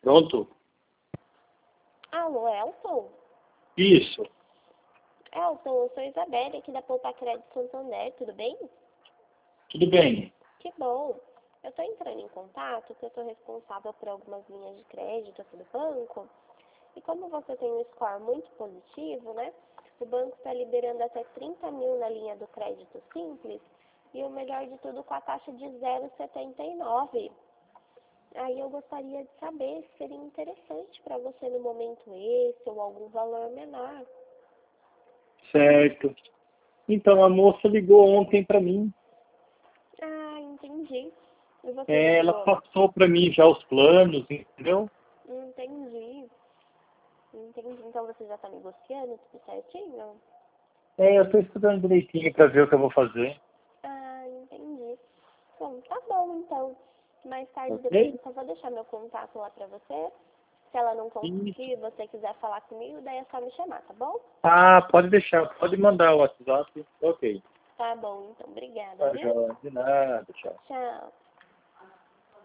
Pronto? Alô, Elton? Isso. Elton, eu sou Isabelle, aqui da Poupa Crédito Santander, tudo bem? Tudo bem. Que bom. Eu estou entrando em contato porque eu sou responsável por algumas linhas de crédito aqui do banco. E como você tem um score muito positivo, né? O banco está liberando até 30 mil na linha do crédito simples e o melhor de tudo com a taxa de 0,79. Aí eu gostaria de saber se seria interessante para você no momento esse ou algum valor menor. Certo. Então, a moça ligou ontem para mim. Ah, entendi. E você já Ela ligou? passou para mim já os planos, entendeu? Entendi. Entendi. Então você já está negociando tudo certinho? Eu estou estudando direitinho para ver o que eu vou fazer. Ah, entendi. Bom, tá bom então. Mais tarde depois Ok? eu só vou deixar meu contato lá pra você. Se ela não Isso. conseguir e você quiser falar comigo, daí é só me chamar, tá bom? Ah, pode deixar. Pode mandar o WhatsApp. Ok. Tá bom, então. Obrigada, Tá, viu? joia. De nada. Tchau. Tchau.